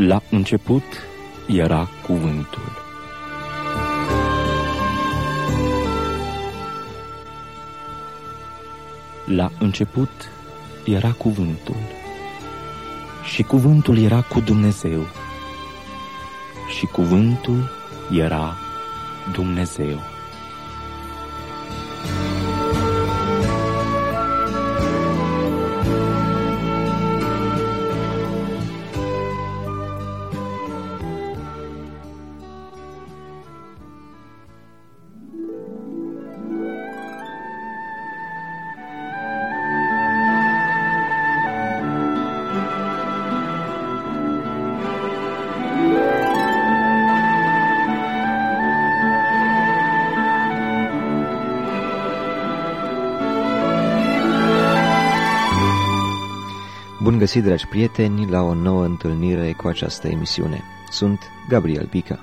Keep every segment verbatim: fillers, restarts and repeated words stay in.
La început era Cuvântul. La început era Cuvântul, și Cuvântul era cu Dumnezeu, și Cuvântul era Dumnezeu. Bun găsit, dragi prieteni, la o nouă întâlnire cu această emisiune. Sunt Gabriel Bica.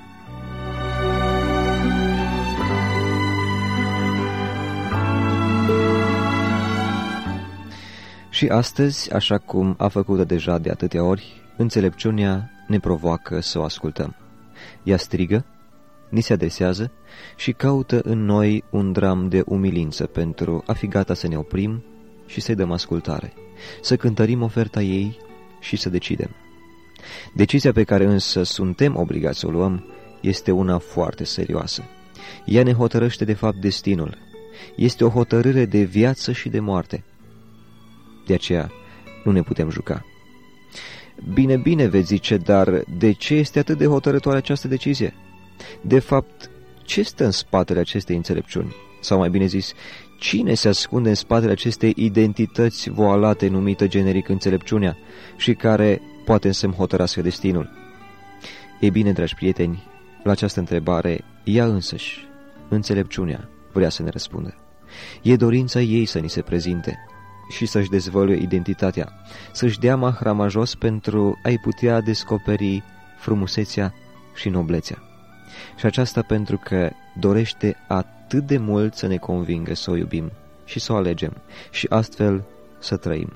Și astăzi, așa cum a făcut deja de atâtea ori, înțelepciunea ne provoacă să o ascultăm. Ea strigă, ni se adresează și caută în noi un dram de umilință pentru a fi gata să ne oprim și să-i dăm ascultare, să cântărim oferta ei și să decidem. Decizia pe care însă suntem obligați să o luăm este una foarte serioasă. Ea ne hotărăște de fapt destinul. Este o hotărâre de viață și de moarte. De aceea nu ne putem juca. Bine, bine, veți zice, dar de ce este atât de hotărătoare această decizie? De fapt, ce stă în spatele acestei înțelepciuni? Sau mai bine zis, cine se ascunde în spatele acestei identități voalate numită generic înțelepciunea și care poate să-mi hotărască destinul? Ei bine, dragi prieteni, la această întrebare, ea însăși, înțelepciunea, vrea să ne răspundă. E dorința ei să ni se prezinte și să-și dezvăluie identitatea, să-și dea mahrama jos pentru a-i putea descoperi frumusețea și noblețea. Și aceasta pentru că dorește atât de mult să ne convingă să o iubim și să o alegem și astfel să trăim.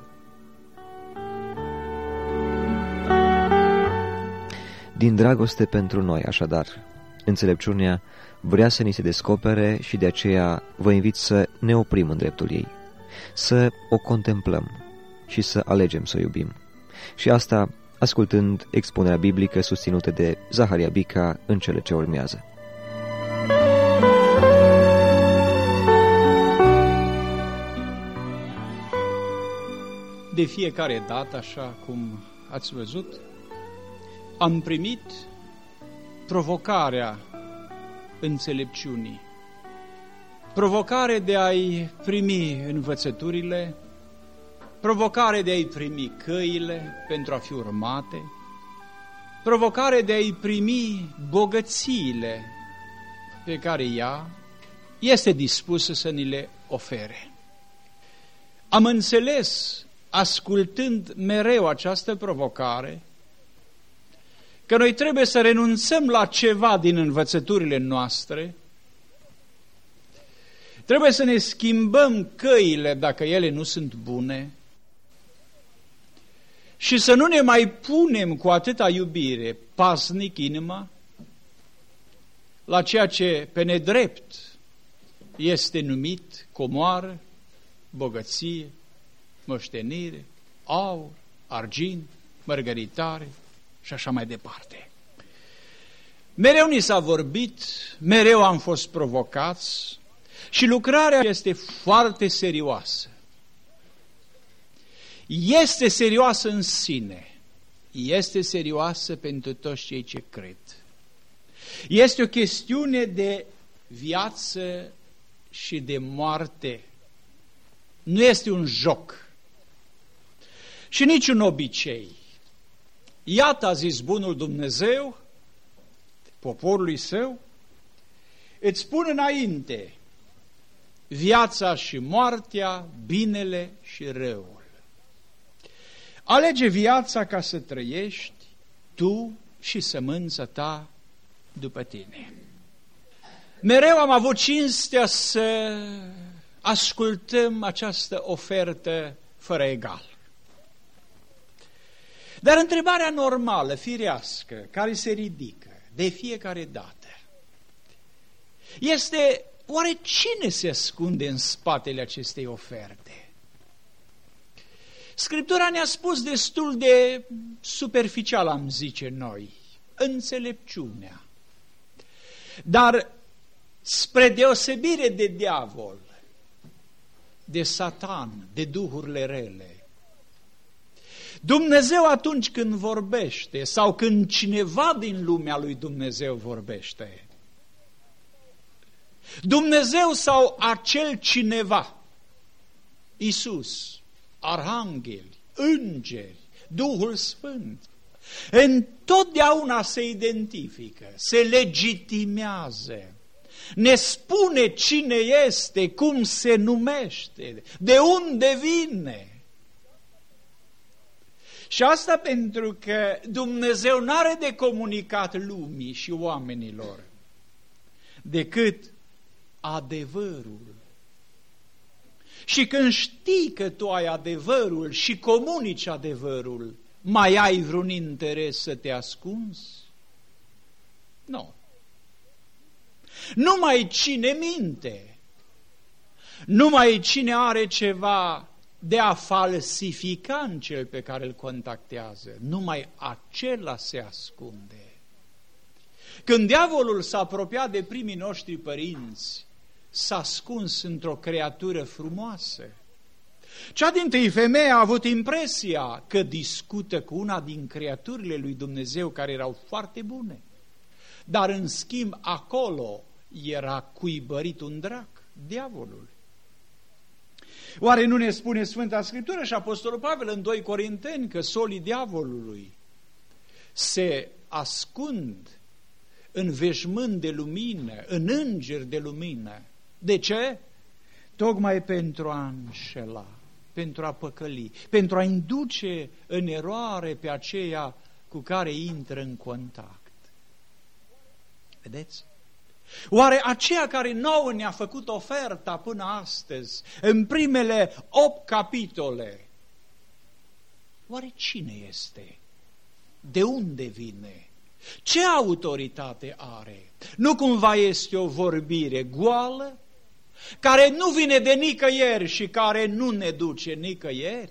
Din dragoste pentru noi, așadar, înțelepciunea vrea să ni se descopere și de aceea vă invit să ne oprim în dreptul ei, să o contemplăm și să alegem să o iubim. Și asta ascultând expunerea biblică susținută de Zaharia Bica în cele ce urmează. De fiecare dată, așa cum ați văzut, am primit provocarea înțelepciunii, provocare de a-i primi învățăturile, provocare de a-i primi căile pentru a fi urmate, provocare de a-i primi bogățiile pe care ea este dispusă să ni le ofere. Am înțeles, ascultând mereu această provocare, că noi trebuie să renunțăm la ceva din învățăturile noastre, trebuie să ne schimbăm căile dacă ele nu sunt bune și să nu ne mai punem cu atâta iubire pasnic inima la ceea ce pe nedrept este numit comoară, bogăție, moștenire, aur, argint, mărgăritare și așa mai departe. Mereu ni s-a vorbit, mereu am fost provocați și lucrarea este foarte serioasă. Este serioasă în sine, este serioasă pentru toți cei ce cred. Este o chestiune de viață și de moarte. Nu este un joc și nici un obicei. Iată, a zis bunul Dumnezeu poporului său, îți spun înainte viața și moartea, binele și răul. Alege viața ca să trăiești tu și sămânța ta după tine. Mereu am avut cinstea să ascultăm această ofertă fără egal. Dar întrebarea normală, firească, care se ridică de fiecare dată, este: oare cine se ascunde în spatele acestei oferte? Scriptura ne-a spus destul de superficial, am zice noi, înțelepciunea. Dar spre deosebire de diavol, de Satan, de duhurile rele, Dumnezeu atunci când vorbește sau când cineva din lumea lui Dumnezeu vorbește, Dumnezeu sau acel cineva, Iisus, arhangheli, îngeri, Duhul Sfânt, întotdeauna se identifică, se legitimează, ne spune cine este, cum se numește, de unde vine. Și asta pentru că Dumnezeu n-are de comunicat lumii și oamenilor decât adevărul. Și când știi că tu ai adevărul și comunici adevărul, mai ai vreun interes să te ascunzi? Nu. Numai cine minte, numai cine are ceva de a falsifica în cel pe care îl contactează, numai acela se ascunde. Când diavolul s-a apropiat de primii noștri părinți, s-a ascuns într-o creatură frumoasă. Cea dintâi femeie a avut impresia că discută cu una din creaturile lui Dumnezeu care erau foarte bune. Dar în schimb acolo era cuibărit un drac, diavolul. Oare nu ne spune Sfânta Scriptură și Apostolul Pavel în doi Corinteni că solii diavolului se ascund în veșmânt de lumină, în îngeri de lumină? De ce? Tocmai pentru a înșela, pentru a păcăli, pentru a induce în eroare pe aceia cu care intră în contact. Vedeți? Oare aceea care nouă ne-a făcut oferta până astăzi, în primele opt capitole, oare cine este? De unde vine? Ce autoritate are? Nu cumva este o vorbire goală, care nu vine de nicăieri și care nu ne duce nicăieri?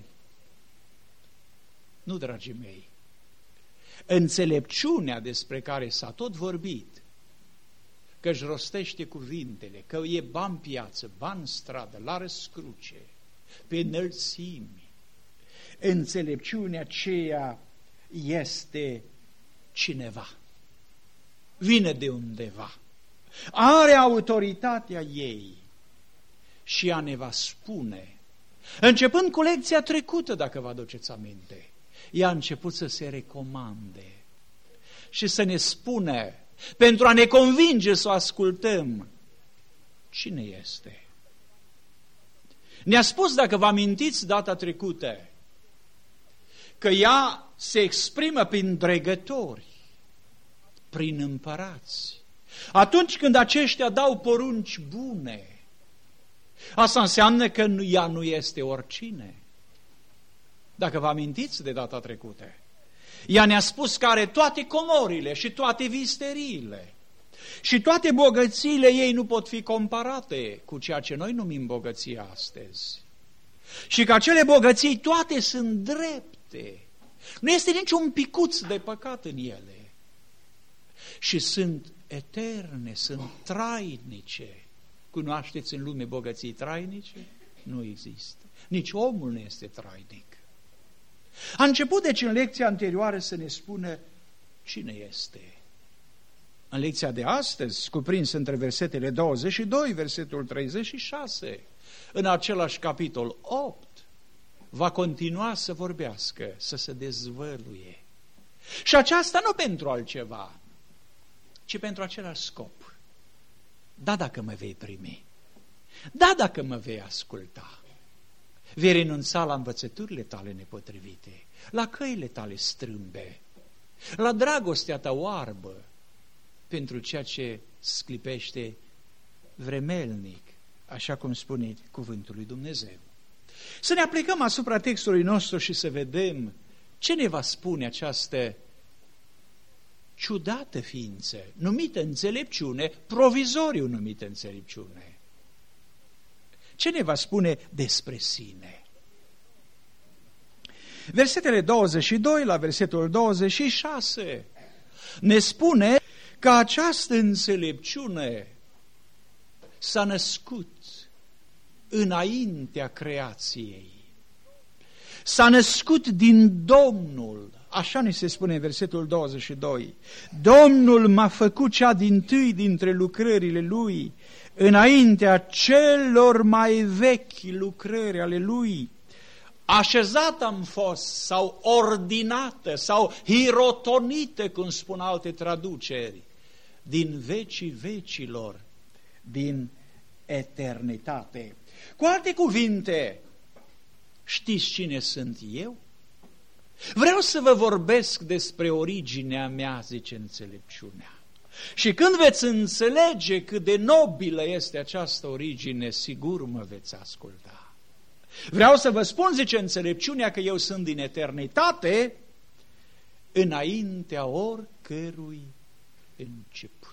Nu, dragii mei. Înțelepciunea despre care s-a tot vorbit, că își rostește cuvintele, că e ba în piață, ba în stradă, la răscruce, pe înălțimi, înțelepciunea aceea este cineva, vine de undeva, are autoritatea ei și ea ne va spune, începând cu lecția trecută, dacă vă aduceți aminte, ea a început să se recomande și să ne spune, pentru a ne convinge să o ascultăm, cine este. Ne-a spus, dacă vă amintiți data trecută, că ea se exprimă prin dregători, prin împărați. Atunci când aceștia dau porunci bune, asta înseamnă că ea nu este oricine. Dacă vă amintiți de data trecută, ea ne-a spus că are toate comorile și toate visteriile și toate bogățiile ei nu pot fi comparate cu ceea ce noi numim bogăția astăzi. Și că acele bogății toate sunt drepte. Nu este niciun picuț de păcat în ele. Și sunt eterne, sunt trainice. Cunoașteți în lume bogății trainice? Nu există. Nici omul nu este trainic. A început deci în lecția anterioară să ne spună cine este. În lecția de astăzi, cuprins între versetele douăzeci și doi, versetul treizeci și șase, în același capitol opt, va continua să vorbească, să se dezvăluie. Și aceasta nu pentru altceva, ci pentru același scop. Da, dacă mă vei primi. Da, dacă mă vei asculta. Vei renunța la învățăturile tale nepotrivite, la căile tale strâmbe, la dragostea ta oarbă pentru ceea ce sclipește vremelnic, așa cum spune cuvântul lui Dumnezeu. Să ne aplicăm asupra textului nostru și să vedem Ce ne va spune această ciudată ființă, numită înțelepciune, provizoriu numită înțelepciune? Ce ne va spune despre sine? Versetele douăzeci și doi la versetul douăzeci și șase ne spune că această înțelepciune s-a născut înaintea creației. S-a născut din Domnul, așa ni se spune în versetul douăzeci și doi. Domnul m-a făcut cea dintâi dintre lucrările Lui, înaintea celor mai vechi lucrări ale Lui. Așezat am fost, sau ordinată, sau hirotonită, cum spun alte traduceri, din vecii vecilor, din eternitate. Cu alte cuvinte, știți cine sunt eu? Vreau să vă vorbesc despre originea mea, zice înțelepciunea. Și când veți înțelege cât de nobilă este această origine, sigur mă veți asculta. Vreau să vă spun, zice înțelepciunea, că eu sunt din eternitate înaintea oricărui început.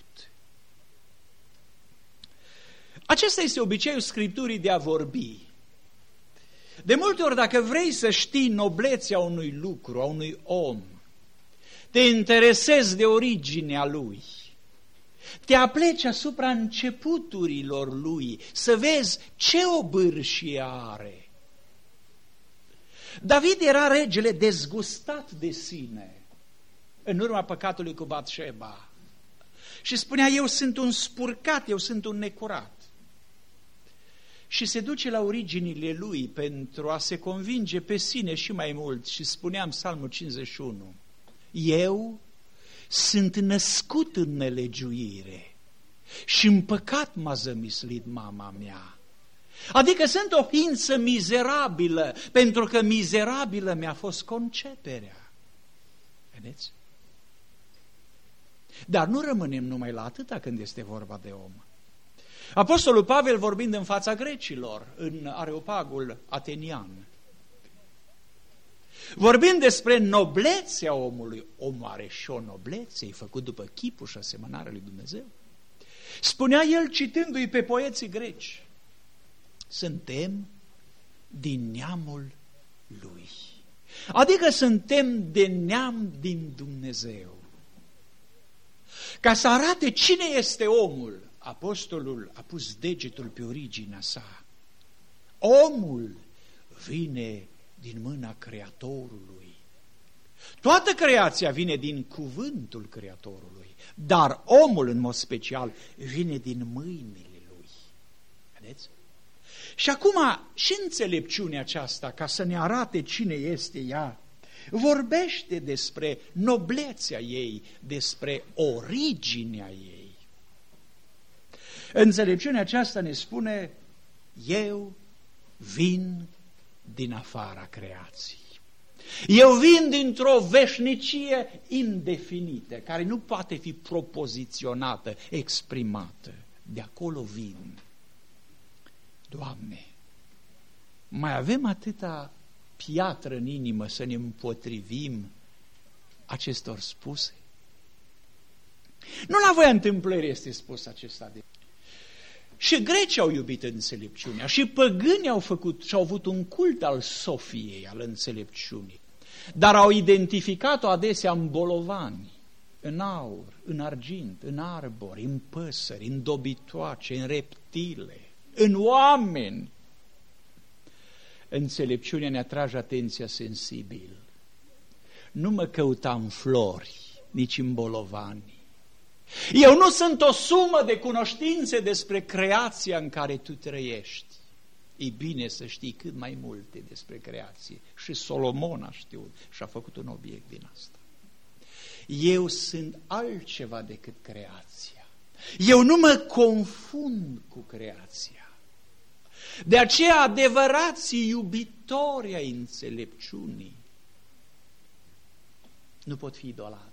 Acesta este obiceiul Scripturii de a vorbi. De multe ori, dacă vrei să știi noblețea unui lucru, a unui om, te interesezi de originea lui, te apleci asupra începuturilor lui, să vezi ce obârșie are. David era regele dezgustat de sine în urma păcatului cu Batșeba și spunea: eu sunt un spurcat, eu sunt un necurat. Și se duce la originile lui pentru a se convinge pe sine și mai mult și spunea în Psalmul cincizeci și unu: eu sunt născut în nelegiuire și în păcat m-a zămislit mama mea. Adică sunt o ființă mizerabilă, pentru că mizerabilă mi-a fost conceperea. Vedeți? Dar nu rămânem numai la atâta când este vorba de om. Apostolul Pavel, vorbind în fața grecilor, în Areopagul atenian, vorbind despre noblețea omului, omul are și o noblețe, e făcut după chipul și asemănarea lui Dumnezeu, spunea el, citându-i pe poeții greci: suntem din neamul lui. Adică suntem de neam din Dumnezeu. Ca să arate cine este omul, apostolul a pus degetul pe originea sa. Omul vine din mâna Creatorului. Toată creația vine din cuvântul Creatorului, dar omul în mod special vine din mâinile lui. Vedeți? Și acum și înțelepciunea aceasta, ca să ne arate cine este ea, vorbește despre noblețea ei, despre originea ei. Înțelepciunea aceasta ne spune: eu vin din afara creației. Eu vin dintr-o veșnicie indefinită, care nu poate fi propoziționată, exprimată. De acolo vin. Doamne, mai avem atâta piatră în inimă să ne împotrivim acestor spuse? Nu la voia întâmplării este spus acesta de... Și grecii au iubit înțelepciunea, și păgânii au făcut și au avut un cult al Sofiei, al înțelepciunii, dar au identificat-o adesea în bolovani, în aur, în argint, în arbori, în păsări, în dobitoace, în reptile, în oameni. Înțelepciunea ne atrage atenția sensibil. Nu mă căuta în flori, nici în bolovani. Eu nu sunt o sumă de cunoștințe despre creația în care tu trăiești. E bine să știi cât mai multe despre creație. Și Solomon a știut și a făcut un obiect din asta. Eu sunt altceva decât creația. Eu nu mă confund cu creația. De aceea adevărații iubitori ai înțelepciunii nu pot fi idolatri.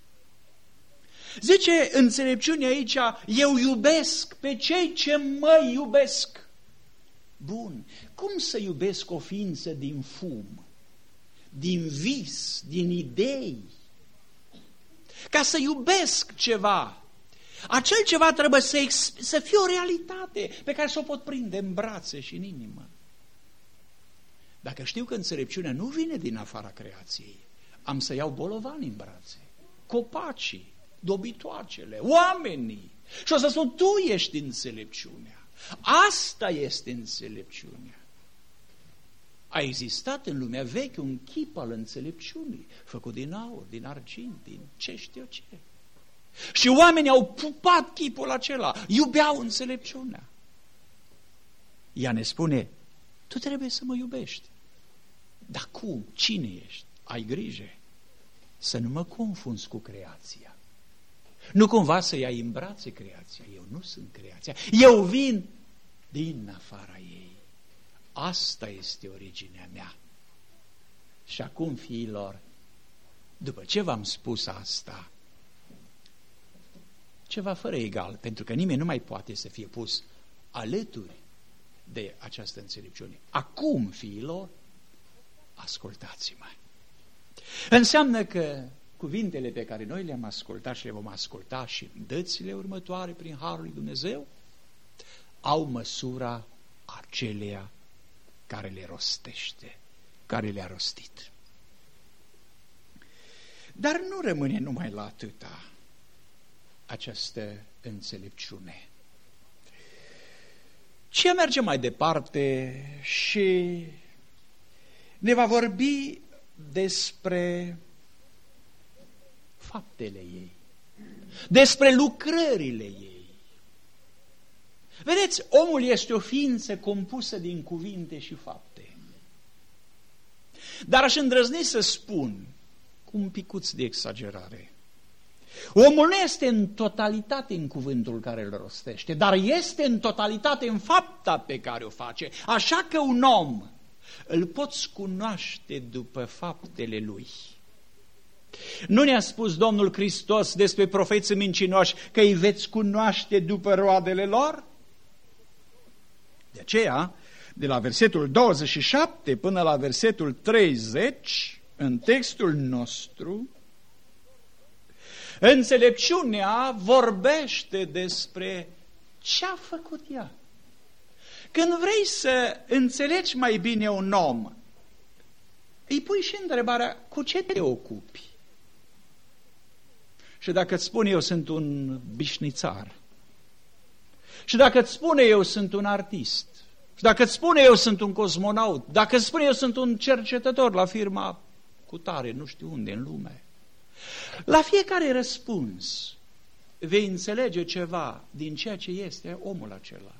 Zice înțelepciunea aici: eu iubesc pe cei ce mă iubesc. Bun, cum să iubesc o ființă din fum din vis, din idei. Ca să iubesc ceva, acel ceva trebuie să, să fie o realitate pe care să o pot prinde în brațe și în inimă. Dacă știu că înțelepciunea nu vine din afara creației, am să iau bolovani în brațe, copacii, dobitoacele, oamenii, și o să spun, tu ești înțelepciunea. Asta este înțelepciunea. A existat în lumea veche un chip al înțelepciunii, făcut din aur, din argint, din ce știu ce. Și oamenii au pupat chipul acela, iubeau înțelepciunea. Ea ne spune, tu trebuie să mă iubești. Dar cum? Cine ești? Ai grijă să nu mă confunzi cu creația. Nu cumva să iei în brațe creația. Eu nu sunt creația. Eu vin din afara ei. Asta este originea mea. Și acum, fiilor, după ce v-am spus asta, ceva fără egal, pentru că nimeni nu mai poate să fie pus alături de această înțelepciune. Acum, fiilor, ascultați-mă. Înseamnă că cuvintele pe care noi le-am ascultat și le vom asculta și în dățile următoare prin Harul lui Dumnezeu au măsura acelea care le rostește, care le-a rostit. Dar nu rămâne numai la atâta această înțelepciune, ci merge mai departe și ne va vorbi despre faptele ei, despre lucrările ei. Vedeți, omul este o ființă compusă din cuvinte și fapte. Dar aș îndrăzni să spun, cu un picuț de exagerare, omul nu este în totalitate în cuvântul care îl rostește, dar este în totalitate în fapta pe care o face. Așa că un om îl poți cunoaște după faptele lui. Nu ne-a spus Domnul Hristos despre profeții mincinoși că îi veți cunoaște după roadele lor? De aceea, de la versetul douăzeci și șapte până la versetul treizeci, în textul nostru, înțelepciunea vorbește despre ce a făcut ea. Când vrei să înțelegi mai bine un om, îi pui și întrebarea, cu ce te ocupi? Și dacă îți spune eu sunt un bișnițar, și dacă îți spune eu sunt un artist, și dacă îți spune eu sunt un cosmonaut, dacă îți spune eu sunt un cercetător la firma cutare, nu știu unde, în lume, la fiecare răspuns vei înțelege ceva din ceea ce este omul acela.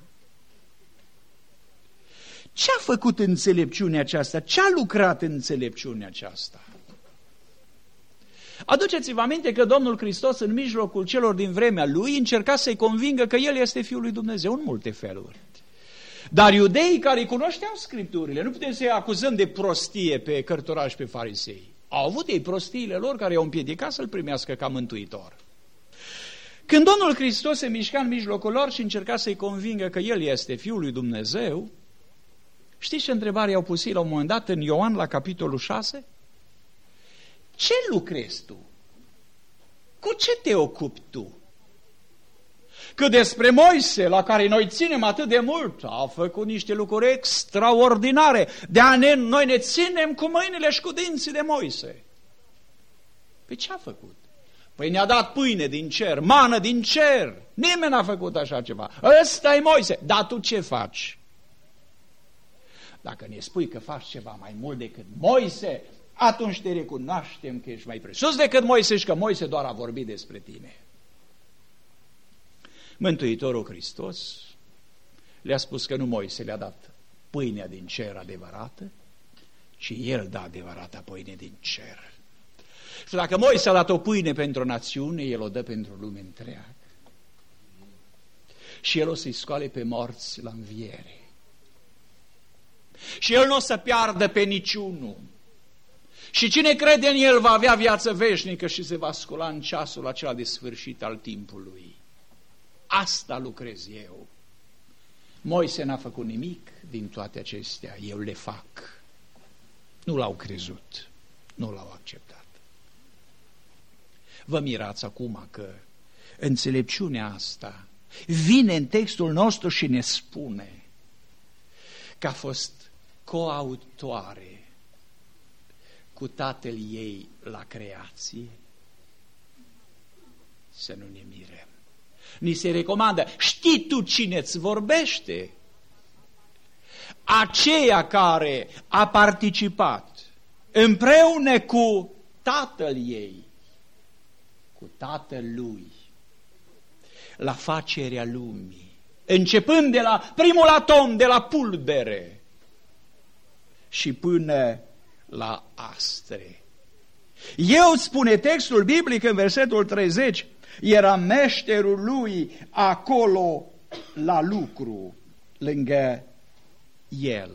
Ce a făcut înțelepciunea aceasta? Ce a lucrat înțelepciunea aceasta? Aduceți-vă aminte că Domnul Hristos în mijlocul celor din vremea Lui încerca să-i convingă că El este Fiul lui Dumnezeu în multe feluri. Dar iudeii care îi cunoșteau Scripturile, nu putem să-i acuzăm de prostie pe cărturari și pe farisei. Au avut ei prostiile lor care i-au împiedicat să-L primească ca mântuitor. Când Domnul Hristos se mișca în mijlocul lor și încerca să-i convingă că El este Fiul lui Dumnezeu, știți ce întrebare i-au pus la un moment dat în Ioan la capitolul șase? Ce lucrezi tu? Cu ce te ocupi tu? Că despre Moise, la care noi ținem atât de mult, a făcut niște lucruri extraordinare. De-aia ne, noi ne ținem cu mâinile și cu dinții de Moise. Păi ce a făcut? Păi ne-a dat pâine din cer, mană din cer. Nimeni n-a făcut așa ceva. Ăsta e Moise. Dar tu ce faci? Dacă ne spui că faci ceva mai mult decât Moise, atunci te recunoaștem că ești mai presus decât Moise și că Moise doar a vorbit despre tine. Mântuitorul Hristos le-a spus că nu Moise le-a dat pâinea din cer adevărată, ci El dă adevărata pâine din cer. Și dacă Moise a dat o pâine pentru o națiune, El o dă pentru lume întreagă. Și El o să-i scoale pe morți la înviere. Și El nu o să piardă pe niciunul. Și cine crede în El va avea viață veșnică și se va scula în ceasul acela de sfârșit al timpului. Asta lucrez eu. Moise n-a făcut nimic din toate acestea, eu le fac. Nu l-au crezut. nu l-au acceptat. Vă mirați acum că înțelepciunea asta vine în textul nostru și ne spune că a fost coautoare cu tatăl ei la creație? Să nu ne mirăm. Ni se recomandă, știi tu cine îți vorbește? Aceea care a participat împreună cu tatăl ei, cu tatăl lui, la facerea lumii, începând de la primul atom, de la pulbere și până la astre. Eu, spune textul biblic în versetul treizeci, era meșterul lui acolo la lucru, lângă el.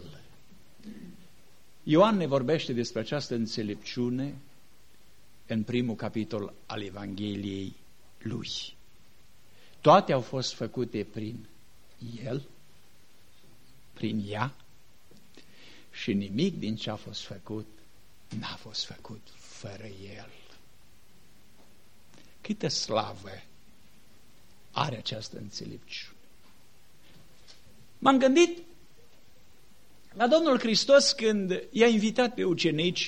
Ioan ne vorbește despre această înțelepciune în primul capitol al Evangheliei lui. Toate au fost făcute prin el, prin ea, și nimic din ce a fost făcut n-a fost făcut fără el. Câtă slavă are această înțelepciune! M-am gândit la Domnul Hristos când i-a invitat pe ucenici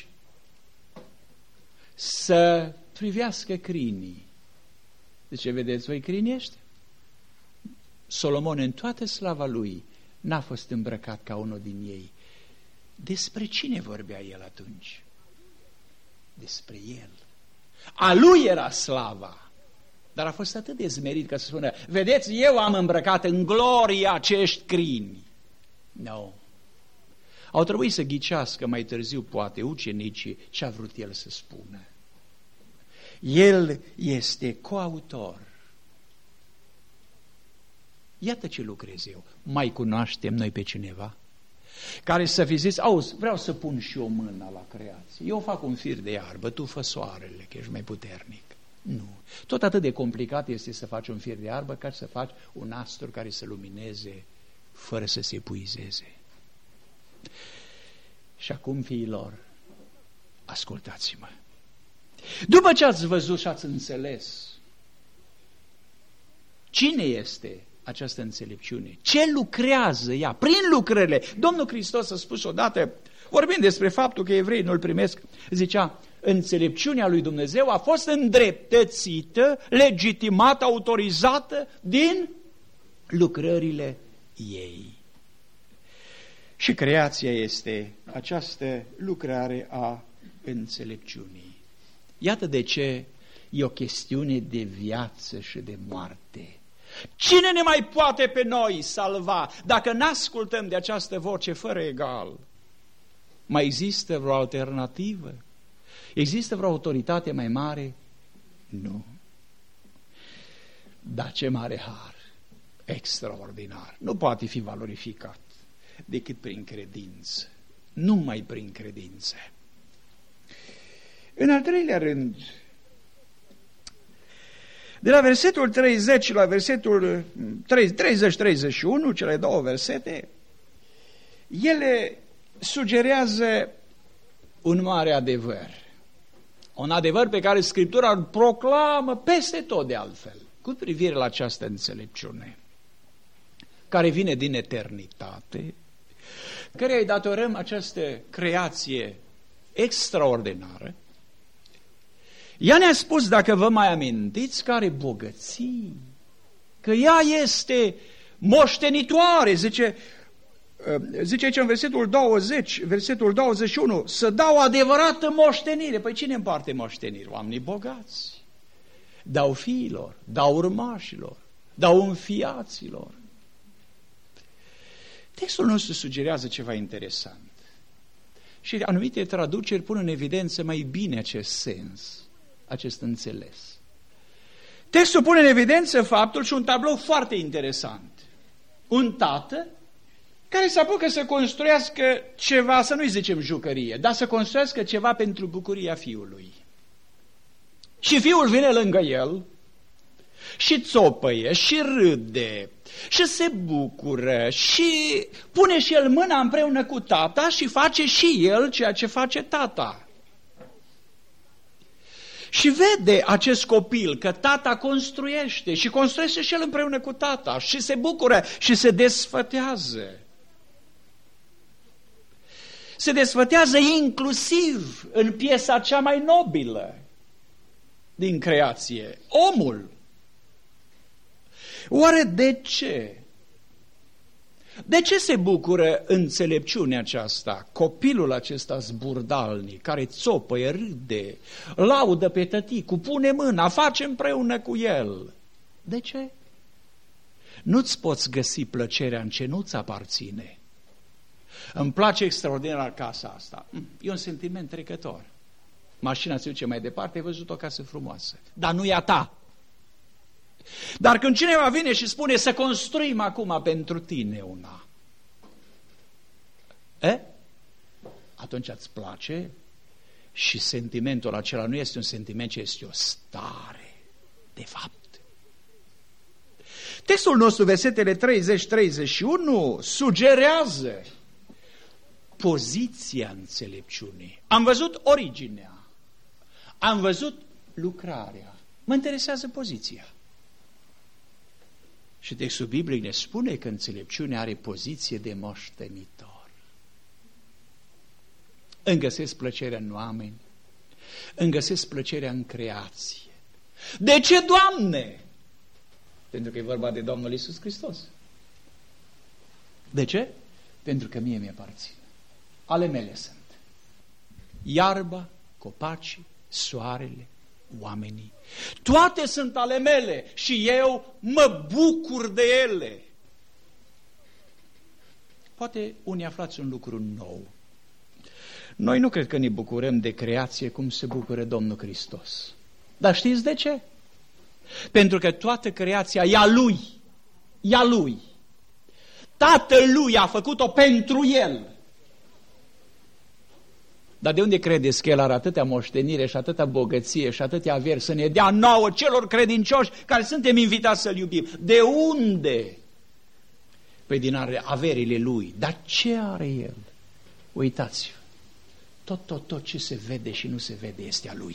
să privească crinii. Zice, vedeți voi crinii ăștia? Solomon în toată slava lui n-a fost îmbrăcat ca unul din ei. Despre cine vorbea el atunci? Despre el. A lui era slava, dar a fost atât de smerit ca să spună, vedeți, eu am îmbrăcat în glorie acești crini. Nu. No. Au trebuit să ghicească mai târziu, poate, ucenicii ce a vrut el să spună. El este coautor. Iată ce lucrez eu. Mai cunoaștem noi pe cineva care să fi zis, auzi, vreau să pun și eu mâna la creație. Eu fac un fir de iarbă, tu fă soarele, că ești mai puternic. Nu. Tot atât de complicat este să faci un fir de iarbă ca să faci un astru care să lumineze fără să se epuizeze. Și acum, fiilor, ascultați-mă. După ce ați văzut și ați înțeles cine este această înțelepciune, ce lucrează ea, prin lucrările. Domnul Hristos a spus odată, vorbind despre faptul că evreii nu-L primesc, zicea, înțelepciunea lui Dumnezeu a fost îndreptățită, legitimată, autorizată din lucrările ei. Și creația este această lucrare a înțelepciunii. Iată de ce e o chestiune de viață și de moarte. Cine ne mai poate pe noi salva dacă n-ascultăm de această voce fără egal? Mai există vreo alternativă? Există vreo autoritate mai mare? Nu. Dar ce mare har! Extraordinar! Nu poate fi valorificat decât prin credință. Numai prin credință. În al treilea rând, de la versetul treizeci la versetul treizeci treizeci și unu, cele două versete, ele sugerează un mare adevăr. Un adevăr pe care Scriptura îl proclamă peste tot de altfel, cu privire la această înțelepciune, care vine din eternitate, care îi datorăm această creație extraordinară. Ea ne-a spus, dacă vă mai amintiți, că are bogății, că ea este moștenitoare, zice, zice aici în versetul douăzeci, versetul douăzeci și unu, să dau o adevărată moștenire. Păi cine împarte moșteniri? Oamenii bogați. Dau fiilor, dau urmașilor, dau înfiaților. Textul nostru sugerează ceva interesant. Și anumite traduceri pun în evidență mai bine acest sens, acest înțeles. Textul pune în evidență faptul și un tablou foarte interesant. Un tată care se apucă să construiască ceva, să nu-i zicem jucărie, dar să construiască ceva pentru bucuria fiului. Și fiul vine lângă el și țopăie și râde și se bucură și pune și el mâna împreună cu tata și face și el ceea ce face tata. Și vede acest copil că tata construiește și construiește și el împreună cu tata și se bucură și se desfătează. Se desfătează inclusiv în piesa cea mai nobilă din creație, omul. Oare de ce? De ce se bucură înțelepciunea aceasta, copilul acesta zburdalnic, care țopăie, râde, laudă pe tăticu, pune mâna, face împreună cu el? De ce? Nu-ți poți găsi plăcerea în ce nu-ți aparține. Îmi place extraordinar casa asta. E un sentiment trecător. Mașina se duce mai departe, ai văzut o casă frumoasă, dar nu e a ta. Dar când cineva vine și spune să construim acum pentru tine una, e? Atunci îți place și sentimentul acela nu este un sentiment, ci este o stare, de fapt. Textul nostru, versetele treizeci treizeci și unu, sugerează poziția înțelepciunii. Am văzut originea, am văzut lucrarea, mă interesează poziția. Și textul biblic ne spune că înțelepciunea are poziție de moștenitor. Îmi găsesc plăcerea în oameni, îmi găsesc plăcerea în creație. De ce, Doamne? Pentru că e vorba de Domnul Iisus Hristos. De ce? Pentru că mie mi-aparțin. Ale mele sunt. Iarba, copacii, soarele, oamenii. Toate sunt ale mele și eu mă bucur de ele. Poate unii aflați un lucru nou. Noi nu cred că ne bucurăm de creație cum se bucură Domnul Hristos. Dar știți de ce? Pentru că toată creația e a Lui. E a Lui. Tatăl Lui a făcut-o pentru El. Dar de unde credeți că El are atâtea moștenire și atâta bogăție și atâtea averi să ne dea nouă celor credincioși care suntem invitați să-L iubim? De unde? Păi din averile Lui. Dar ce are El? Uitați-vă. Tot, tot, tot ce se vede și nu se vede este a Lui.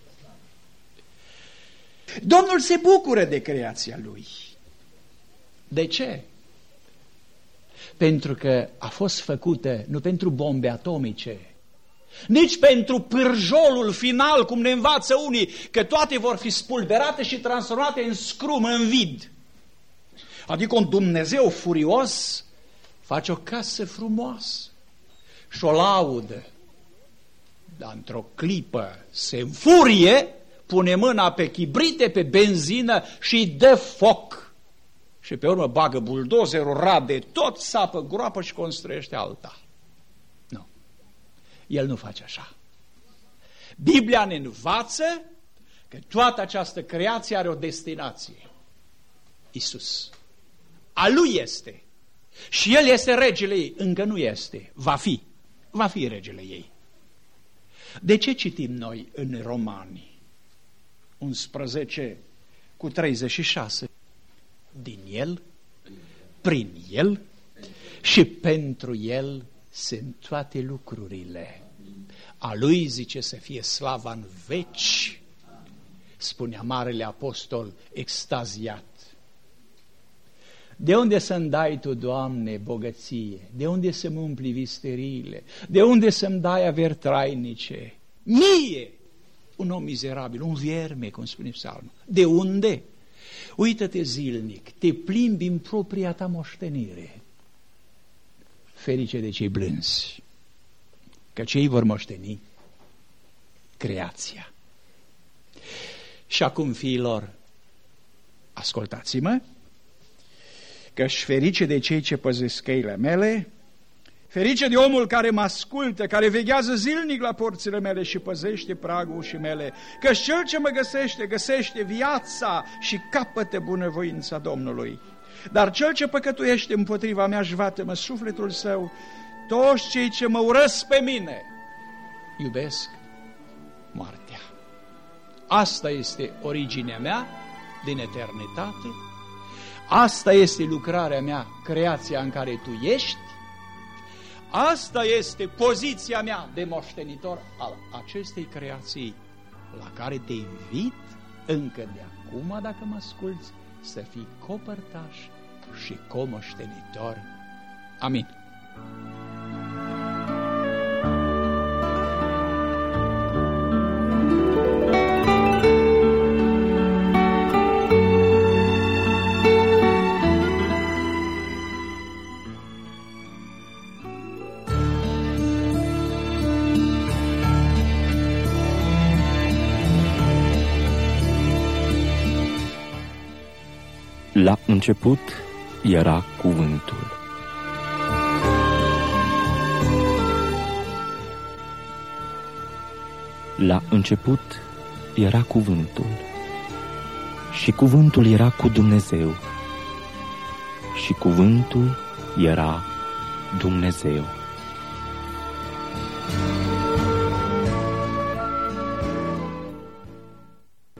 Domnul se bucură de creația Lui. De ce? Pentru că a fost făcută nu pentru bombe atomice, nici pentru pârjolul final, cum ne învață unii, că toate vor fi spulberate și transformate în scrum, în vid. Adică un Dumnezeu furios face o casă frumoasă și o laudă, dar într-o clipă se înfurie, pune mâna pe chibrite, pe benzină și îi dă foc. Și pe urmă bagă buldozerul, rade tot, sapă groapă și construiește alta. Nu. El nu face așa. Biblia ne învață că toată această creație are o destinație. Iisus. A Lui este. Și El este regele ei. Încă nu este. Va fi. Va fi regele ei. De ce citim noi în Romani unsprezece cu treizeci și șase? Din El, prin El și pentru El sunt toate lucrurile. A Lui, zice, să fie slava în veci, spunea Marele Apostol extaziat. De unde să-mi dai Tu, Doamne, bogăție? De unde să-mi umpli visteriile? De unde să-mi dai averi trainice? Mie, un om mizerabil, un vierme, cum spune psalmul. De unde? Uită-te zilnic, te plimbi în propria ta moștenire. Ferice de cei blânzi, că cei vor moșteni creația. Și acum, fiilor, ascultați-mă, că-și ferice de cei ce păzesc căile mele, ferice de omul care mă ascultă, care veghează zilnic la porțile mele și păzește pragul ușii mele, că cel ce mă găsește, găsește viața și capătă bunăvoința Domnului. Dar cel ce păcătuiește împotriva mea își vatămă sufletul său. Toți cei ce mă urăsc pe mine iubesc moartea. Asta este originea mea din eternitate. Asta este lucrarea mea, creația în care tu ești. Asta este poziția mea de moștenitor al acestei creații la care te invit încă de acum, dacă mă asculți, să fii copărtaș și comoștenitor. Amin. La început era cuvântul. La început era cuvântul. Și cuvântul era cu Dumnezeu. Și cuvântul era Dumnezeu.